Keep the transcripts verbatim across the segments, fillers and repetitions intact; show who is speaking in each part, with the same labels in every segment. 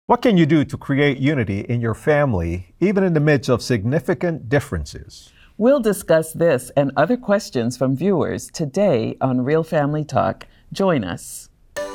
Speaker 1: What can you do to create unity in your family, even in the midst of significant differences?
Speaker 2: We'll discuss this and other questions from viewers today on Real Family Talk. Join us.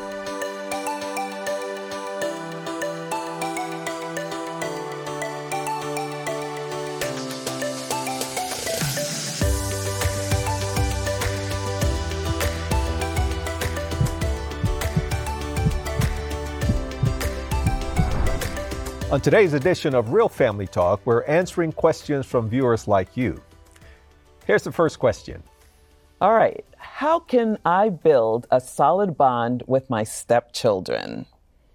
Speaker 1: On today's edition of Real Family Talk, we're answering questions from viewers like you. Here's the first question.
Speaker 2: All right. How can I build a solid bond with my stepchildren?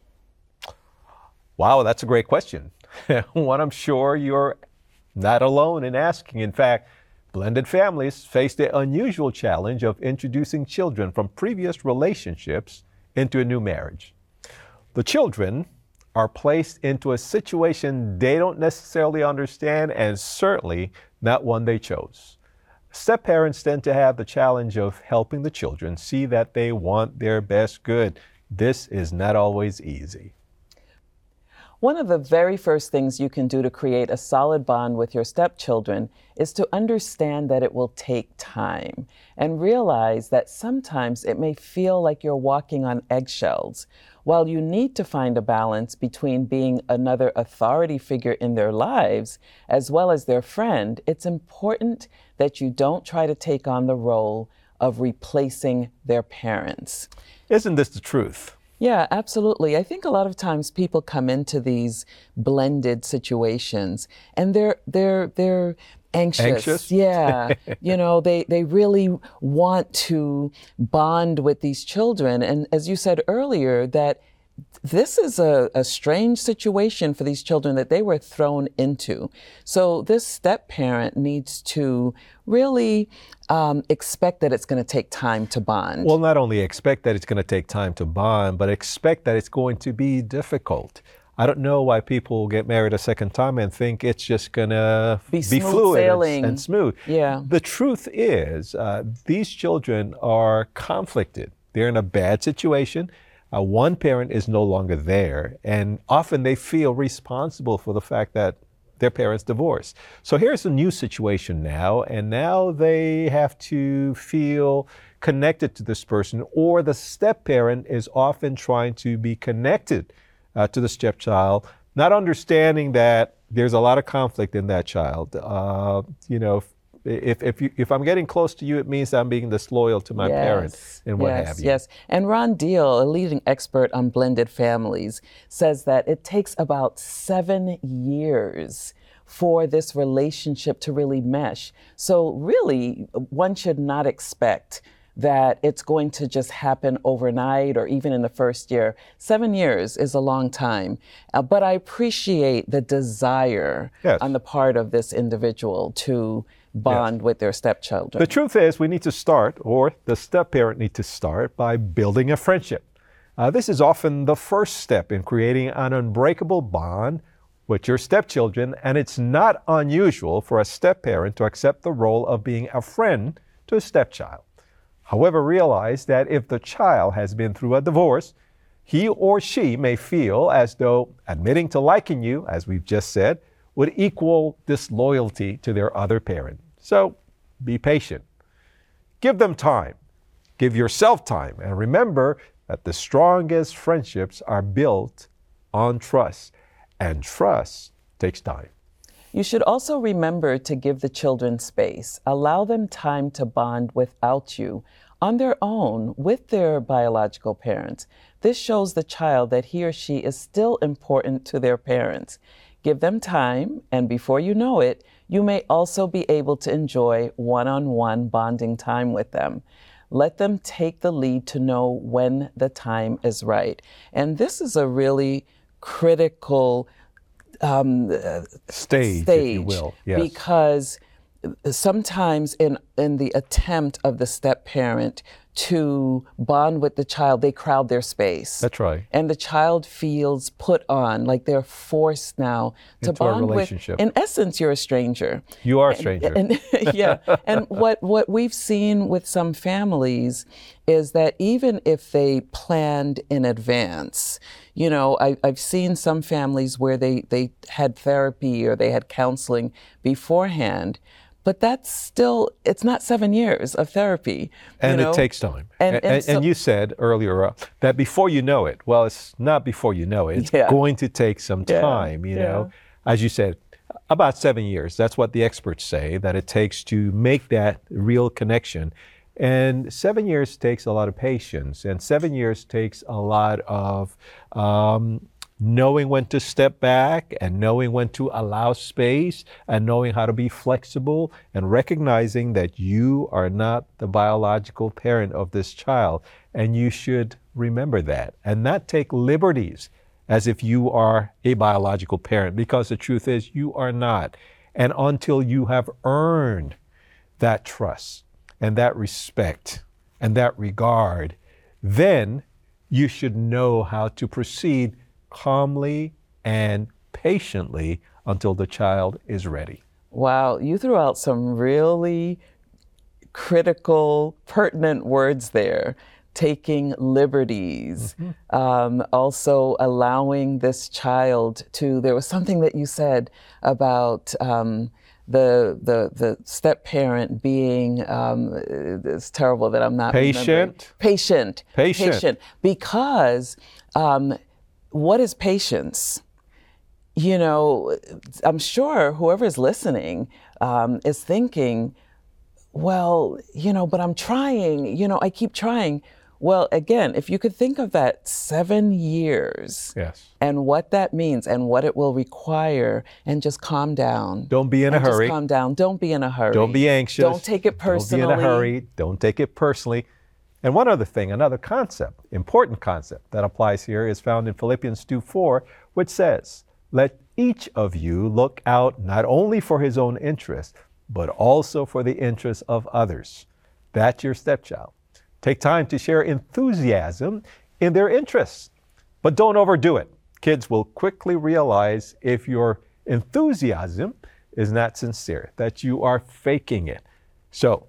Speaker 1: Wow, that's a great question. One I'm sure you're not alone in asking. In fact, blended families face the unusual challenge of introducing children from previous relationships into a new marriage. The children are placed into a situation they don't necessarily understand and certainly not one they chose. Step-parents tend to have the challenge of helping the children see that they want their best good. This is not always easy.
Speaker 2: One of the very first things you can do to create a solid bond with your stepchildren is to understand that it will take time and realize that sometimes it may feel like you're walking on eggshells. While you need to find a balance between being another authority figure in their lives as well as their friend, it's important that you don't try to take on the role of replacing their parents.
Speaker 1: Isn't this the truth?
Speaker 2: Yeah, absolutely. I think a lot of times people come into these blended situations and they're they're they're anxious.
Speaker 1: Anxious?
Speaker 2: Yeah. You know, they they really want to bond with these children. And as you said earlier, that this is a, a strange situation for these children that they were thrown into. So this step parent needs to really um, expect that it's going to take time to bond.
Speaker 1: Well, not only expect that it's going to take time to bond, but expect that it's going to be difficult. I don't know why people get married a second time and think it's just going to
Speaker 2: be,
Speaker 1: be fluid
Speaker 2: sailing.
Speaker 1: And, and smooth.
Speaker 2: Yeah.
Speaker 1: The truth is, uh, these children are conflicted. They're in a bad situation. Uh, one parent is no longer there, and often they feel responsible for the fact that their parents divorced. So here's a new situation now, and now they have to feel connected to this person, or the step-parent is often trying to be connected uh, to the stepchild, not understanding that there's a lot of conflict in that child. Uh, you know, If if you, if I'm getting close to you, it means I'm being disloyal to my
Speaker 2: yes,
Speaker 1: parents and what
Speaker 2: yes,
Speaker 1: have you.
Speaker 2: Yes, and Ron Deal, a leading expert on blended families, says that it takes about seven years for this relationship to really mesh. So really, one should not expect that it's going to just happen overnight or even in the first year. Seven years is a long time. Uh, but I appreciate the desire
Speaker 1: yes.
Speaker 2: on the part of this individual to bond yes. with their stepchildren.
Speaker 1: The truth is we need to start, or the step-parent need to start, by building a friendship. Uh, this is often the first step in creating an unbreakable bond with your stepchildren, and it's not unusual for a step-parent to accept the role of being a friend to a stepchild. However, realize that if the child has been through a divorce, he or she may feel as though admitting to liking you, as we've just said, would equal disloyalty to their other parent. So be patient. Give them time. Give yourself time. And remember that the strongest friendships are built on trust. And trust takes time.
Speaker 2: You should also remember to give the children space. Allow them time to bond without you, on their own, with their biological parents. This shows the child that he or she is still important to their parents. Give them time, and before you know it, you may also be able to enjoy one-on-one bonding time with them. Let them take the lead to know when the time is right. And this is a really critical um,
Speaker 1: stage,
Speaker 2: stage,
Speaker 1: if you will. Yes.
Speaker 2: Because sometimes in, in the attempt of the step-parent to bond with the child, they crowd their space.
Speaker 1: That's right.
Speaker 2: And the child feels put on, like they're forced now to
Speaker 1: Into a
Speaker 2: bond
Speaker 1: relationship.
Speaker 2: with. In essence, you're a stranger.
Speaker 1: You are a stranger.
Speaker 2: And, and, yeah. And what, what we've seen with some families is that even if they planned in advance, you know, I, I've seen some families where they, they had therapy or they had counseling beforehand, but that's still, it's not seven years of therapy.
Speaker 1: And
Speaker 2: you know?
Speaker 1: it takes time.
Speaker 2: And,
Speaker 1: And,
Speaker 2: and,
Speaker 1: and,
Speaker 2: so,
Speaker 1: and you said earlier uh, that before you know it, well, it's not before you know it. It's
Speaker 2: Yeah.
Speaker 1: going to take some
Speaker 2: Yeah,
Speaker 1: time, you
Speaker 2: yeah.
Speaker 1: know. As you said, about seven years. That's what the experts say, that it takes to make that real connection. And seven years takes a lot of patience. And seven years takes a lot of um, knowing when to step back and knowing when to allow space and knowing how to be flexible and recognizing that you are not the biological parent of this child. And you should remember that and not take liberties as if you are a biological parent, because the truth is you are not. And until you have earned that trust and that respect and that regard, then you should know how to proceed calmly and patiently until the child is ready.
Speaker 2: Wow, you threw out some really critical, pertinent words there. Taking liberties, mm-hmm. um, also allowing this child to, there was something that you said about um, the, the, the step parent being, um, it's terrible that I'm not
Speaker 1: Patient.
Speaker 2: remembering. Patient.
Speaker 1: Patient.
Speaker 2: Patient. Because um, what is patience? You know, I'm sure whoever is listening um, is thinking, well, you know, but I'm trying, you know, I keep trying. Well, again, if you could think of that seven years
Speaker 1: Yes.
Speaker 2: and what that means and what it will require, and just calm down.
Speaker 1: Don't be in a
Speaker 2: And
Speaker 1: hurry.
Speaker 2: Just calm down. Don't be in a hurry.
Speaker 1: Don't be anxious.
Speaker 2: Don't take it personally.
Speaker 1: Don't be in a hurry. Don't take it personally. And one other thing, another concept, important concept that applies here is found in Philippians two four, which says, "Let each of you look out not only for his own interest, but also for the interests of others." That's your stepchild. Take time to share enthusiasm in their interests, but don't overdo it. Kids will quickly realize if your enthusiasm is not sincere, that you are faking it. So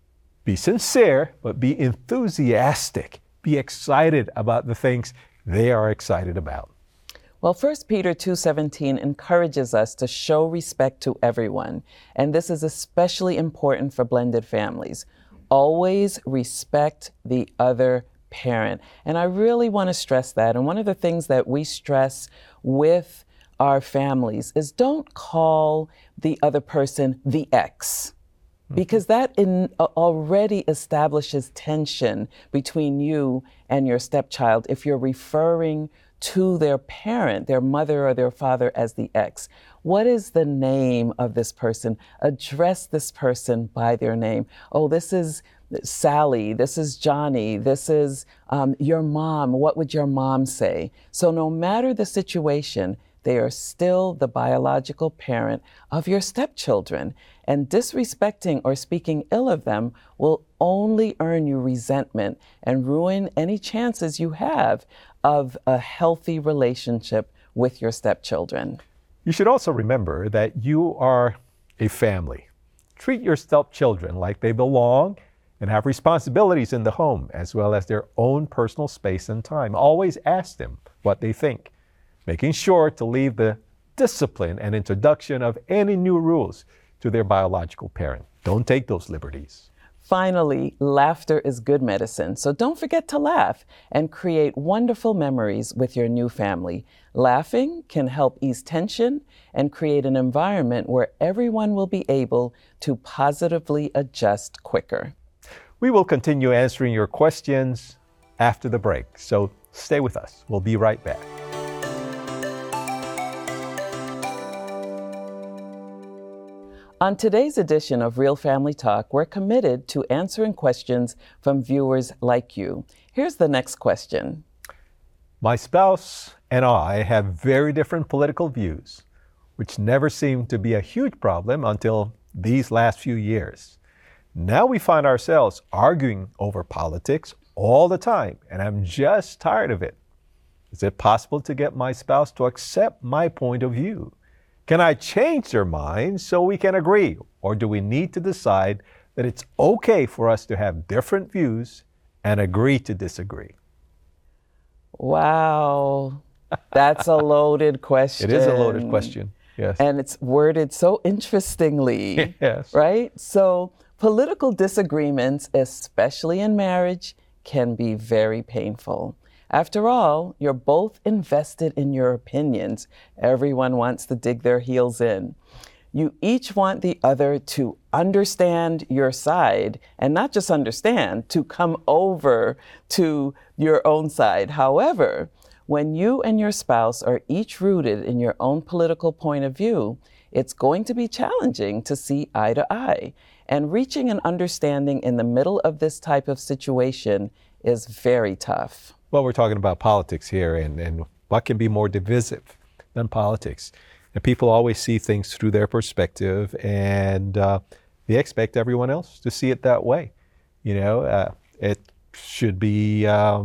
Speaker 1: be sincere, but be enthusiastic. Be excited about the things they are excited about.
Speaker 2: Well, First Peter two seventeen encourages us to show respect to everyone, and this is especially important for blended families. Always respect the other parent. And I really want to stress that. And one of the things that we stress with our families is don't call the other person the ex, because that in, uh, already establishes tension between you and your stepchild if you're referring to their parent, their mother or their father, as the ex. What is the name of this person? Address this person by their name. Oh, this is Sally, this is Johnny, this is um, your mom. What would your mom say? So no matter the situation, they are still the biological parent of your stepchildren. And disrespecting or speaking ill of them will only earn you resentment and ruin any chances you have of a healthy relationship with your stepchildren.
Speaker 1: You should also remember that you are a family. Treat your stepchildren like they belong and have responsibilities in the home, as well as their own personal space and time. Always ask them what they think, making sure to leave the discipline and introduction of any new rules to their biological parent. Don't take those liberties.
Speaker 2: Finally, laughter is good medicine, so don't forget to laugh and create wonderful memories with your new family. Laughing can help ease tension and create an environment where everyone will be able to positively adjust quicker.
Speaker 1: We will continue answering your questions after the break, so stay with us. We'll be right back.
Speaker 2: On today's edition of Real Family Talk, we're committed to answering questions from viewers like you. Here's the next question.
Speaker 1: My spouse and I have very different political views, which never seemed to be a huge problem until these last few years. Now we find ourselves arguing over politics all the time, and I'm just tired of it. Is it possible to get my spouse to accept my point of view? Can I change their mind so we can agree? Or do we need to decide that it's okay for us to have different views and agree to disagree?
Speaker 2: Wow, that's a loaded question.
Speaker 1: It is a loaded question, yes.
Speaker 2: And it's worded so interestingly,
Speaker 1: yes.
Speaker 2: right? So political disagreements, especially in marriage, can be very painful. After all, you're both invested in your opinions. Everyone wants to dig their heels in. You each want the other to understand your side, and not just understand, to come over to your own side. However, when you and your spouse are each rooted in your own political point of view, it's going to be challenging to see eye to eye. And reaching an understanding in the middle of this type of situation is very tough.
Speaker 1: Well, we're talking about politics here, and, and what can be more divisive than politics? And people always see things through their perspective, and uh, they expect everyone else to see it that way. You know, uh, it should be um,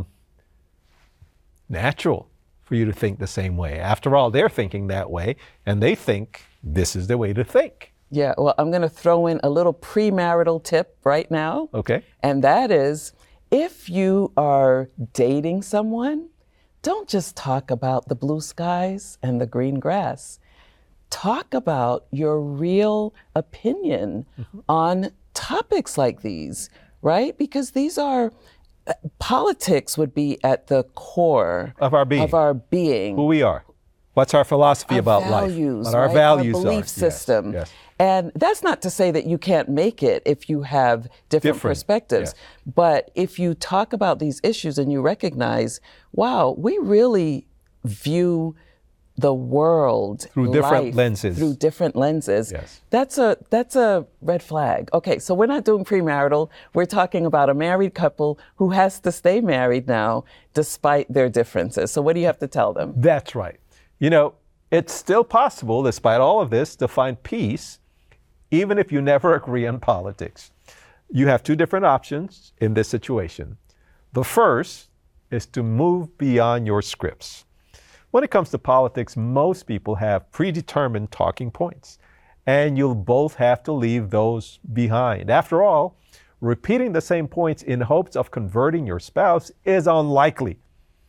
Speaker 1: natural for you to think the same way. After all, they're thinking that way, and they think this is the way to think.
Speaker 2: Yeah, well, I'm going to throw in a little premarital tip right now.
Speaker 1: Okay.
Speaker 2: And that is, if you are dating someone, don't just talk about the blue skies and the green grass. Talk about your real opinion mm-hmm. on topics like these, right? Because these are, uh, politics would be at the core
Speaker 1: of our being,
Speaker 2: of our being.
Speaker 1: Who we are. What's our philosophy
Speaker 2: our
Speaker 1: about
Speaker 2: values,
Speaker 1: life? What our
Speaker 2: right?
Speaker 1: values
Speaker 2: our belief
Speaker 1: are.
Speaker 2: system.
Speaker 1: Yes, yes.
Speaker 2: And that's not to say that you can't make it if you have different,
Speaker 1: different.
Speaker 2: perspectives.
Speaker 1: Yes.
Speaker 2: But if you talk about these issues and you recognize, wow, we really view the world
Speaker 1: through different
Speaker 2: life,
Speaker 1: lenses.
Speaker 2: Through different lenses.
Speaker 1: Yes.
Speaker 2: That's a that's a red flag. Okay, so we're not doing premarital. We're talking about a married couple who has to stay married now despite their differences. So what do you have to tell them?
Speaker 1: That's right. You know, it's still possible, despite all of this, to find peace, even if you never agree on politics. You have two different options in this situation. The first is to move beyond your scripts. When it comes to politics, most people have predetermined talking points, and you'll both have to leave those behind. After all, repeating the same points in hopes of converting your spouse is unlikely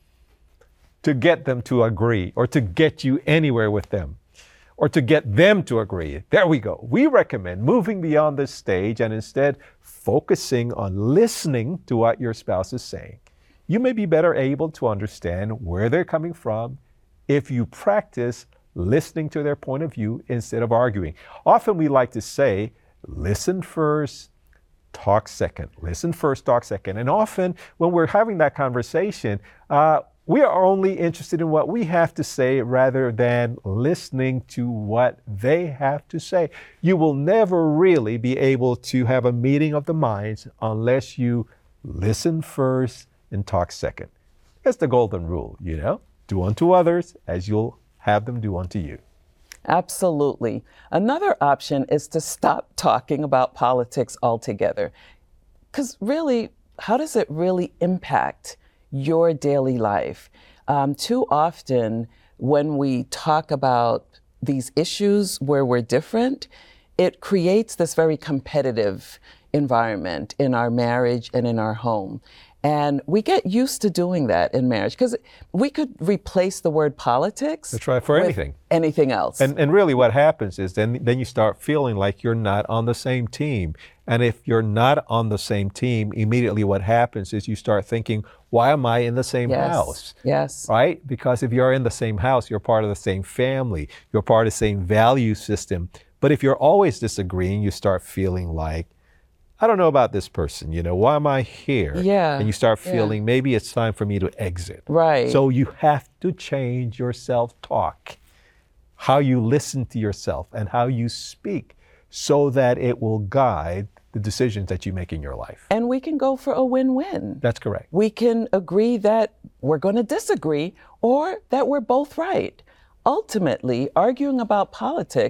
Speaker 1: to get them to agree or to get you anywhere with them or to get them to agree. There we go. We recommend moving beyond this stage and instead focusing on listening to what your spouse is saying. You may be better able to understand where they're coming from if you practice listening to their point of view instead of arguing. Often we like to say, listen first, talk second. Listen first, talk second. And often when we're having that conversation, uh, we are only interested in what we have to say rather than listening to what they have to say. You will never really be able to have a meeting of the minds unless you listen first and talk second. That's the golden rule, you know? Do unto others as you'll have them do unto you.
Speaker 2: Absolutely. Another option is to stop talking about politics altogether. Because really, how does it really impact your daily life? Um, too often, when we talk about these issues where we're different, it creates this very competitive environment in our marriage and in our home. And we get used to doing that in marriage because we could replace the word politics.
Speaker 1: That's right, for
Speaker 2: with
Speaker 1: anything.
Speaker 2: Anything else.
Speaker 1: And, and really what happens is then, then you start feeling like you're not on the same team. And if you're not on the same team, immediately what happens is you start thinking, why am I in the same
Speaker 2: yes.
Speaker 1: house?
Speaker 2: Yes.
Speaker 1: Right? Because if you're in the same house, you're part of the same family. You're part of the same value system. But if you're always disagreeing, you start feeling like, I don't know about this person, you know, why am I here?
Speaker 2: Yeah.
Speaker 1: And you start
Speaker 2: yeah.
Speaker 1: feeling maybe it's time for me to exit.
Speaker 2: Right.
Speaker 1: So you have to change your self-talk, how you listen to yourself and how you speak so that it will guide the decisions that you make in your life.
Speaker 2: And we can go for a win-win.
Speaker 1: That's correct.
Speaker 2: We can agree that we're going to disagree or that we're both right. Ultimately, arguing about politics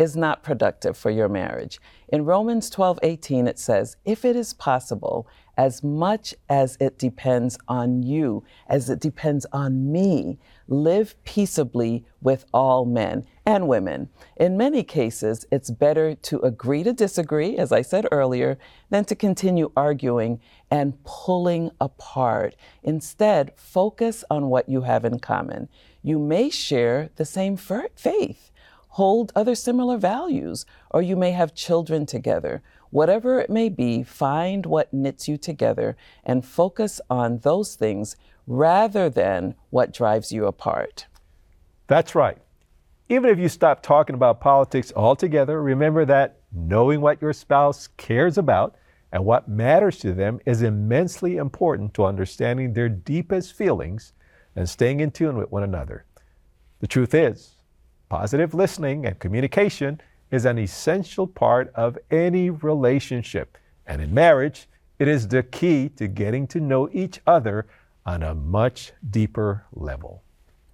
Speaker 2: is not productive for your marriage. In Romans twelve eighteen, it says, if it is possible, as much as it depends on you, as it depends on me, live peaceably with all men and women. In many cases, it's better to agree to disagree, as I said earlier, than to continue arguing and pulling apart. Instead, focus on what you have in common. You may share the same faith, hold other similar values, or you may have children together. Whatever it may be, find what knits you together and focus on those things rather than what drives you apart.
Speaker 1: That's right. Even if you stop talking about politics altogether, remember that knowing what your spouse cares about and what matters to them is immensely important to understanding their deepest feelings and staying in tune with one another. The truth is, positive listening and communication is an essential part of any relationship. And in marriage, it is the key to getting to know each other on a much deeper level.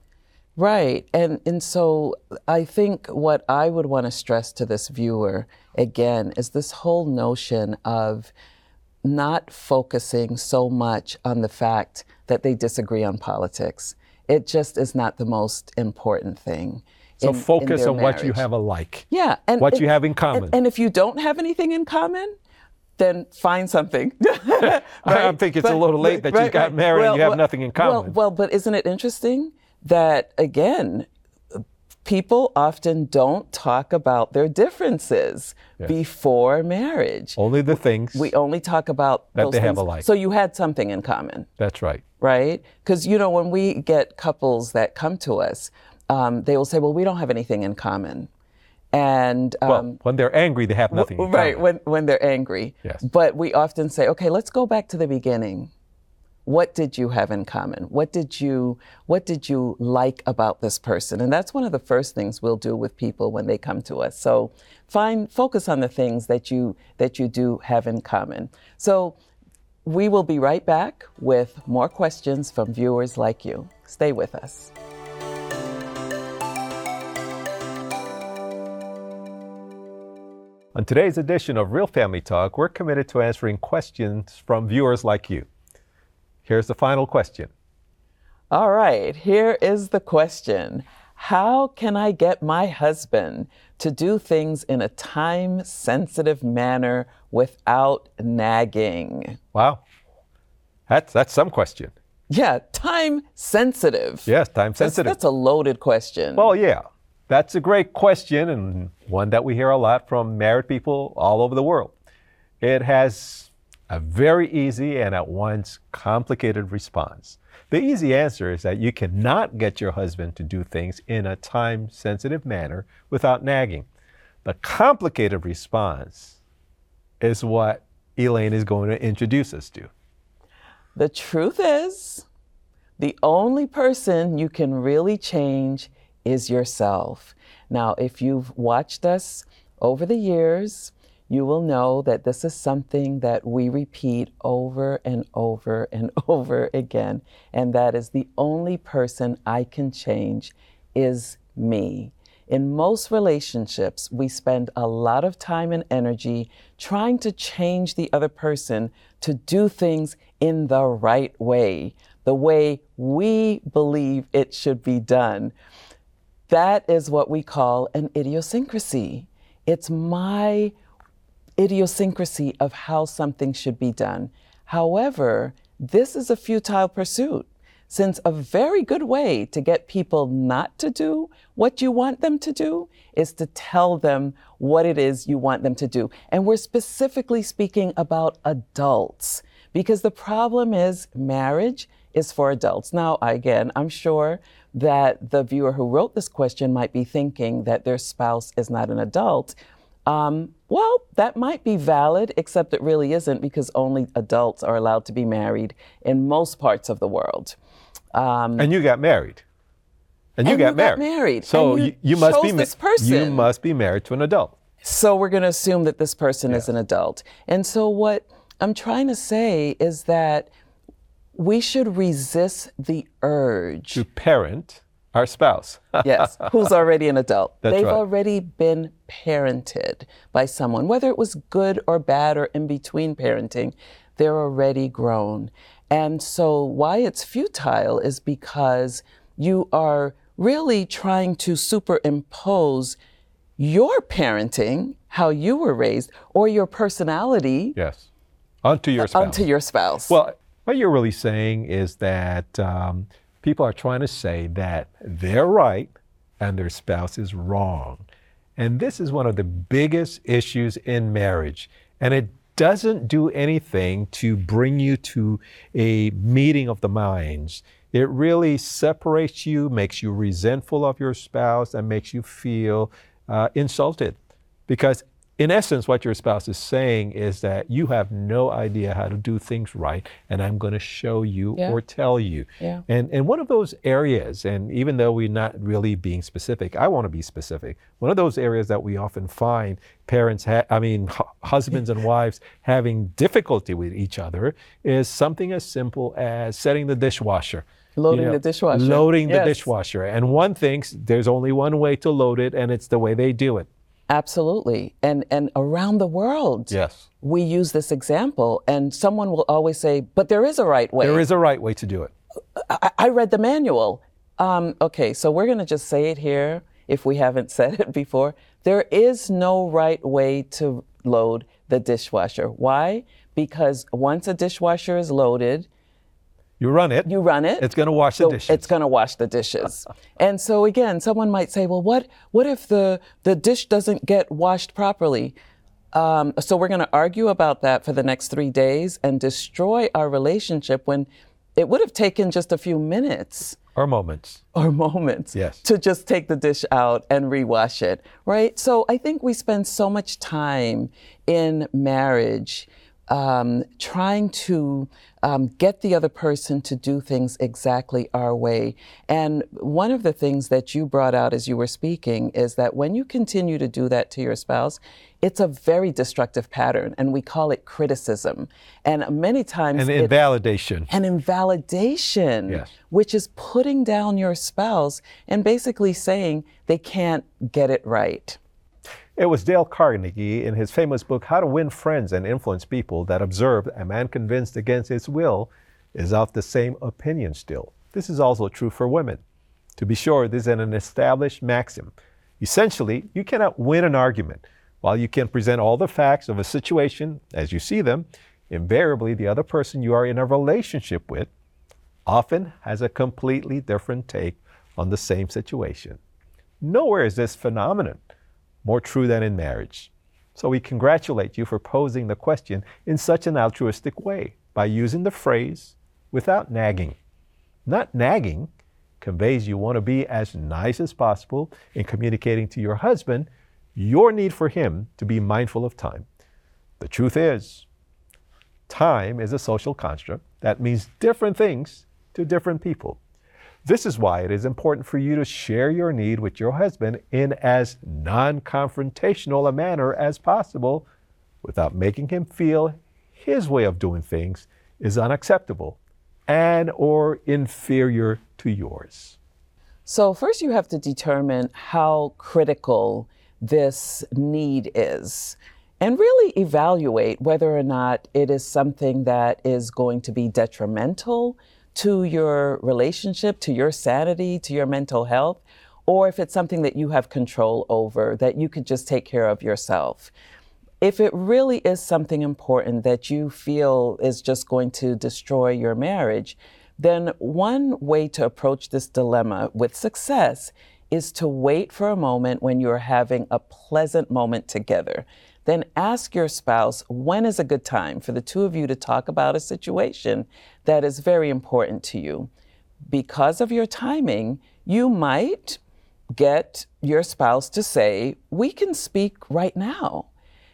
Speaker 2: Right. And, and so I think what I would want to stress to this viewer, again, is this whole notion of not focusing so much on the fact that they disagree on politics. It just is not the most important thing.
Speaker 1: So
Speaker 2: in,
Speaker 1: focus
Speaker 2: in
Speaker 1: on
Speaker 2: marriage.
Speaker 1: what you have alike.
Speaker 2: Yeah. And
Speaker 1: what
Speaker 2: and,
Speaker 1: you have in common.
Speaker 2: And, and if you don't have anything in common, then find something. Right?
Speaker 1: I think it's
Speaker 2: but,
Speaker 1: a little late that
Speaker 2: right,
Speaker 1: you got
Speaker 2: right.
Speaker 1: married
Speaker 2: well,
Speaker 1: and you have
Speaker 2: well,
Speaker 1: nothing in common.
Speaker 2: Well, well, but isn't it interesting that, again, people often don't talk about their differences
Speaker 1: yes.
Speaker 2: before marriage.
Speaker 1: Only the things
Speaker 2: we only talk about
Speaker 1: that
Speaker 2: those
Speaker 1: they
Speaker 2: things.
Speaker 1: have alike.
Speaker 2: So you had something in common.
Speaker 1: That's right.
Speaker 2: Right? Because, you know, when we get couples that come to us, um, they will say, well, we don't have anything in common. And um,
Speaker 1: well, when they're angry, they have nothing in
Speaker 2: right,
Speaker 1: common.
Speaker 2: when, when they're angry.
Speaker 1: Yes.
Speaker 2: But we often say, okay, let's go back to the beginning. What did you have in common? What did you what did you like about this person? And that's one of the first things we'll do with people when they come to us. So find focus on the things that you that you do have in common. So we will be right back with more questions from viewers like you. Stay with us.
Speaker 1: On today's edition of Real Family Talk, we're committed to answering questions from viewers like you. Here's the final question.
Speaker 2: All right, here is the question. How can I get my husband to do things in a time-sensitive manner without nagging?
Speaker 1: Wow, that's, that's some question.
Speaker 2: Yeah, time-sensitive.
Speaker 1: Yes, time-sensitive.
Speaker 2: That's, that's a loaded question.
Speaker 1: Well, yeah, that's a great question and one that we hear a lot from married people all over the world. It has a very easy and at once complicated response. The easy answer is that you cannot get your husband to do things in a time-sensitive manner without nagging. The complicated response is what Elaine is going to introduce us to.
Speaker 2: The truth is, the only person you can really change is yourself. Now, if you've watched us over the years, you will know that this is something that we repeat over and over and over again, and that is the only person I can change is me. In most relationships, we spend a lot of time and energy trying to change the other person to do things in the right way, the way we believe it should be done. That is what we call an idiosyncrasy. It's my idiosyncrasy of how something should be done. However, this is a futile pursuit, since a very good way to get people not to do what you want them to do is to tell them what it is you want them to do. And we're specifically speaking about adults, because the problem is marriage is for adults. Now, again, I'm sure that the viewer who wrote this question might be thinking that their spouse is not an adult. Um, well, that might be valid, except it really isn't, because only adults are allowed to be married in most parts of the world. Um,
Speaker 1: and you got married. And you,
Speaker 2: and
Speaker 1: got,
Speaker 2: you
Speaker 1: married.
Speaker 2: got married.
Speaker 1: So
Speaker 2: and you,
Speaker 1: you, you must
Speaker 2: chose
Speaker 1: be ma-
Speaker 2: this person.
Speaker 1: You must be married to an adult.
Speaker 2: So we're going to assume that this person
Speaker 1: Yes.
Speaker 2: is an adult. And so what I'm trying to say is that we should resist the urge
Speaker 1: To parent Our spouse.
Speaker 2: Yes, who's already an adult.
Speaker 1: That's
Speaker 2: They've
Speaker 1: right.
Speaker 2: already been parented by someone, whether it was good or bad or in between parenting, they're already grown. And so why it's futile is because you are really trying to superimpose your parenting, how you were raised, or your personality
Speaker 1: Yes. Onto your spouse.
Speaker 2: onto your spouse.
Speaker 1: Well, what you're really saying is that um, people are trying to say that they're right and their spouse is wrong. And this is one of the biggest issues in marriage. And it doesn't do anything to bring you to a meeting of the minds. It really separates you, makes you resentful of your spouse, and makes you feel uh, insulted. Because in essence, what your spouse is saying is that you have no idea how to do things right, and I'm going to show you
Speaker 2: Yeah.
Speaker 1: or tell you.
Speaker 2: Yeah.
Speaker 1: And and one of those areas, and even though we're not really being specific, I want to be specific. One of those areas that we often find parents, ha- I mean, hu- husbands and wives having difficulty with each other is something as simple as setting the dishwasher.
Speaker 2: Loading the dishwasher.
Speaker 1: Loading the
Speaker 2: Yes.
Speaker 1: dishwasher. And one thinks there's only one way to load it, and it's the way they do it.
Speaker 2: Absolutely. And and around the world,
Speaker 1: Yes.
Speaker 2: we use this example, and someone will always say, but there is a right way.
Speaker 1: There is a right way to do it.
Speaker 2: I, I read the manual. Um, okay, so we're going to just say it here if we haven't said it before. There is no right way to load the dishwasher. Why? Because once a dishwasher is loaded,
Speaker 1: You run it.
Speaker 2: you run it.
Speaker 1: It's going to wash the
Speaker 2: so
Speaker 1: dishes.
Speaker 2: It's going to wash the dishes. And so again, someone might say, well, what what if the, the dish doesn't get washed properly? Um, so we're going to argue about that for the next three days and destroy our relationship when it would have taken just a few minutes
Speaker 1: Or moments.
Speaker 2: or moments
Speaker 1: Yes.
Speaker 2: to just take the dish out and rewash it, right? So I think we spend so much time in marriage um, trying to um, get the other person to do things exactly our way. And one of the things that you brought out as you were speaking is that when you continue to do that to your spouse, it's a very destructive pattern, and we call it criticism. And many times
Speaker 1: And
Speaker 2: it-
Speaker 1: invalidation.
Speaker 2: and invalidation,
Speaker 1: Yes.
Speaker 2: which is putting down your spouse and basically saying they can't get it right.
Speaker 1: It was Dale Carnegie in his famous book, How to Win Friends and Influence People, that observed a man convinced against his will is of the same opinion still. This is also true for women. To be sure, this is an established maxim. Essentially, you cannot win an argument. While you can present all the facts of a situation as you see them, invariably the other person you are in a relationship with often has a completely different take on the same situation. Nowhere is this phenomenon more true than in marriage. So we congratulate you for posing the question in such an altruistic way by using the phrase without nagging. Not nagging conveys you want to be as nice as possible in communicating to your husband your need for him to be mindful of time. The truth is, time is a social construct that means different things to different people. This is why it is important for you to share your need with your husband in as non-confrontational a manner as possible without making him feel his way of doing things is unacceptable and or inferior to yours.
Speaker 2: So first you have to determine how critical this need is and really evaluate whether or not it is something that is going to be detrimental to your relationship, to your sanity, to your mental health, or if it's something that you have control over, that you could just take care of yourself. If it really is something important that you feel is just going to destroy your marriage, then one way to approach this dilemma with success is to wait for a moment when you're having a pleasant moment together. Then ask your spouse, when is a good time for the two of you to talk about a situation that is very important to you? Because of your timing, you might get your spouse to say, we can speak right now.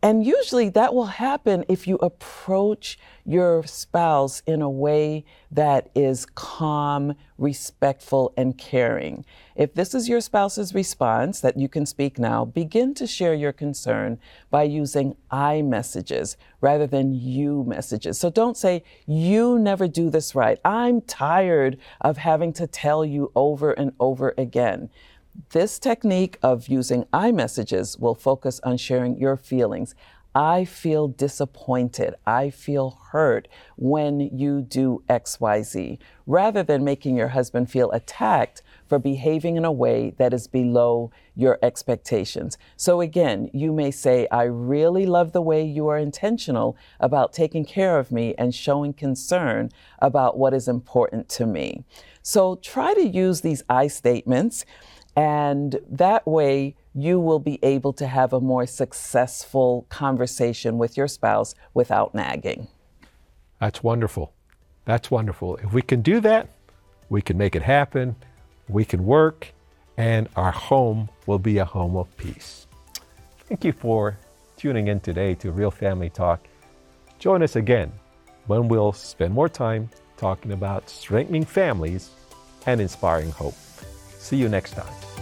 Speaker 2: And usually that will happen if you approach your spouse in a way that is calm, respectful, and caring. If this is your spouse's response that you can speak now, begin to share your concern by using I messages rather than you messages. So don't say, you never do this right. I'm tired of having to tell you over and over again. This technique of using I messages will focus on sharing your feelings. I feel disappointed. I feel hurt when you do X Y Z, rather than making your husband feel attacked for behaving in a way that is below your expectations. So again, you may say, I really love the way you are intentional about taking care of me and showing concern about what is important to me. So try to use these I statements, and that way you will be able to have a more successful conversation with your spouse without nagging.
Speaker 1: That's wonderful. That's wonderful. If we can do that, we can make it happen, we can work, and our home will be a home of peace. Thank you for tuning in today to Real Family Talk. Join us again when we'll spend more time talking about strengthening families and inspiring hope. See you next time.